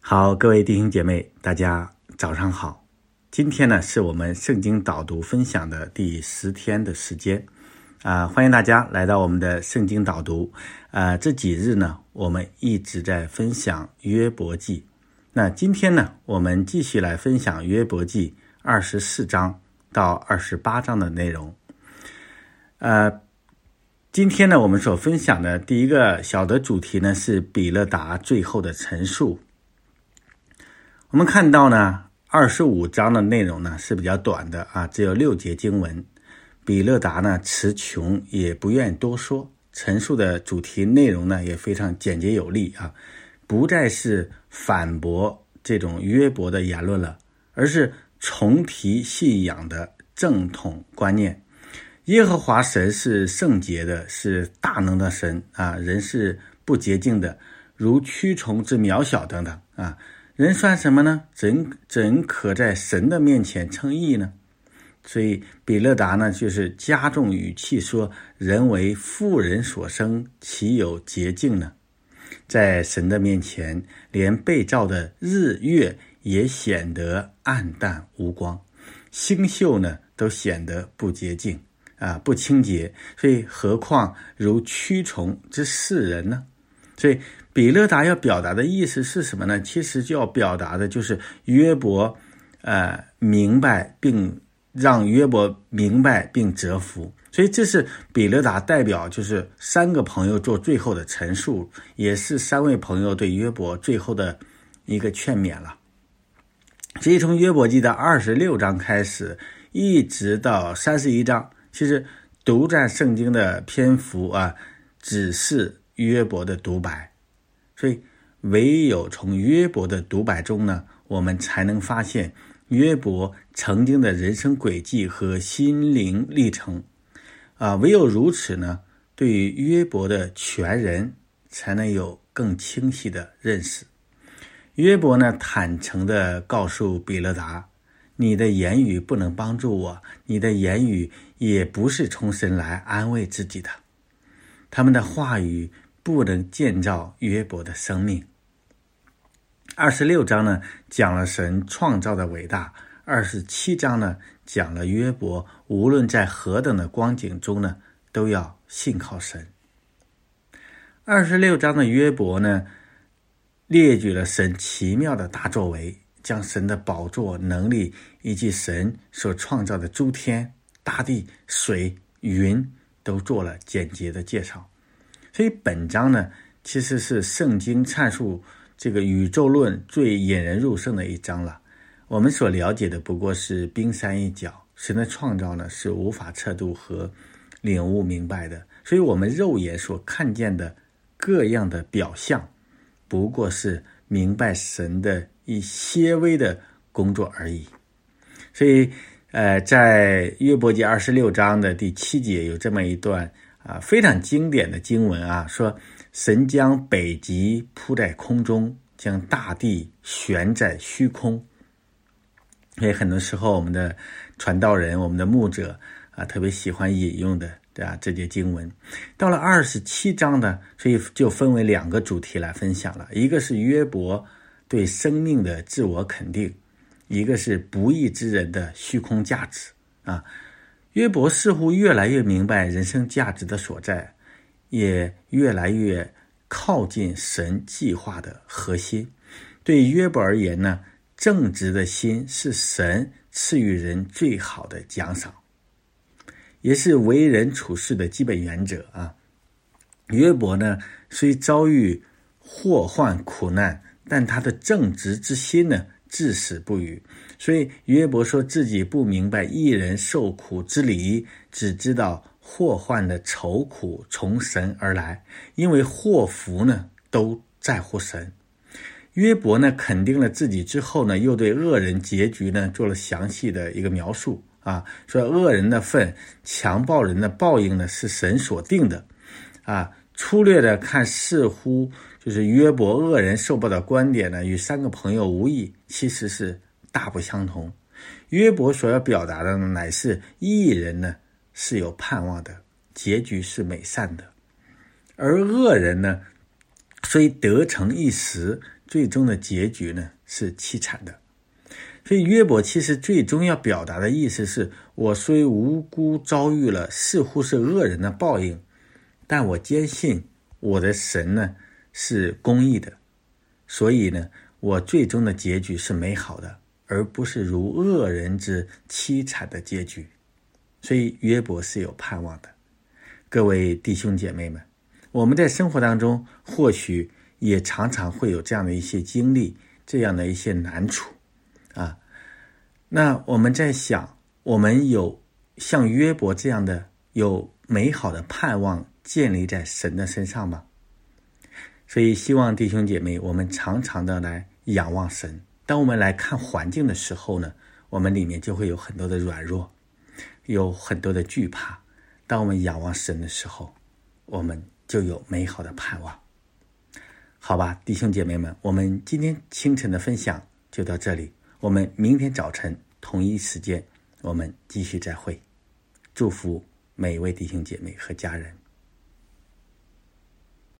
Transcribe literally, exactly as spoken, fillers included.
好，各位弟兄姐妹，大家早上好。今天呢，是我们圣经导读分享的第十天的时间啊、呃，欢迎大家来到我们的圣经导读。呃，这几日呢，我们一直在分享约伯记。那今天呢，我们继续来分享约伯记二十四章到二十八章的内容。呃，今天呢，我们所分享的第一个小的主题呢，是比勒达最后的陈述。我们看到呢，二十五章的内容呢是比较短的啊，只有六节经文。比勒达呢词穷，也不愿多说，陈述的主题内容呢也非常简洁有力啊，不再是反驳这种约伯的言论了，而是重提信仰的正统观念。耶和华神是圣洁的，是大能的神啊，人是不洁净的，如蛆虫之渺小等等啊。人算什么呢？怎怎可在神的面前称义呢？所以比勒达呢，就是加重语气说：人为妇人所生，岂有洁净呢？在神的面前，连被造的日月也显得暗淡无光，星宿呢都显得不洁净啊，不清洁。所以何况如蛆虫之世人呢？所以比勒达要表达的意思是什么呢？其实就要表达的就是约伯呃明白并让约伯明白并折服。所以这是比勒达代表就是三个朋友做最后的陈述，也是三位朋友对约伯最后的一个劝勉了。所以从约伯记的二十六章开始一直到三十一章，其实读占圣经的篇幅啊只是约伯的独白。所以唯有从约伯的独白中呢，我们才能发现约伯曾经的人生轨迹和心灵历程啊，唯有如此呢，对于约伯的全人才能有更清晰的认识。约伯呢坦诚地告诉比勒达，你的言语不能帮助我，你的言语也不是从神来安慰自己的，他们的话语不能建造约伯的生命。二十六章呢讲了神创造的伟大，二十七章呢讲了约伯无论在何等的光景中呢都要信靠神。二十六章的约伯呢列举了神奇妙的大作为，将神的宝座能力以及神所创造的诸天大地水云都做了简洁的介绍。所以本章呢其实是圣经阐述这个宇宙论最引人入胜的一章了。我们所了解的不过是冰山一角，神的创造呢是无法测度和领悟明白的，所以我们肉眼所看见的各样的表象不过是明白神的一些微的工作而已。所以呃，在约伯记二十六章的第七节有这么一段啊，非常经典的经文啊，说神将北极铺在空中，将大地悬在虚空。所以很多时候我们的传道人我们的牧者啊特别喜欢引用的啊这节经文。到了二十七章呢，所以就分为两个主题来分享了，一个是约伯对生命的自我肯定，一个是不义之人的虚空价值啊。约伯似乎越来越明白人生价值的所在，也越来越靠近神计划的核心。对约伯而言呢，正直的心是神赐予人最好的奖赏，也是为人处事的基本原则啊。约伯呢，虽遭遇祸患苦难，但他的正直之心呢，至死不渝。所以约伯说自己不明白义人受苦之理，只知道祸患的愁苦从神而来，因为祸福呢都在乎神。约伯呢肯定了自己之后呢，又对恶人结局呢做了详细的一个描述啊，说恶人的份，强暴人的报应呢是神所定的啊。粗略的看，似乎就是约伯恶人受报的观点呢与三个朋友无异，其实是大不相同。约伯所要表达的乃是义人呢是有盼望的，结局是美善的，而恶人呢虽得成一时， 最终的结局呢是凄惨的。所以约伯其实最终要表达的意思是，我虽无辜遭遇了似乎是恶人的报应，但我坚信我的神呢是公义的，所以呢我最终的结局是美好的，而不是如恶人之凄惨的结局。所以约伯是有盼望的。各位弟兄姐妹们，我们在生活当中或许也常常会有这样的一些经历，这样的一些难处啊。那我们在想，我们有像约伯这样的有美好的盼望建立在神的身上吗？所以希望弟兄姐妹，我们常常的来仰望神。当我们来看环境的时候呢，我们里面就会有很多的软弱，有很多的惧怕。当我们仰望神的时候，我们就有美好的盼望。好吧，弟兄姐妹们，我们今天清晨的分享就到这里，我们明天早晨同一时间我们继续再会。祝福每一位弟兄姐妹和家人。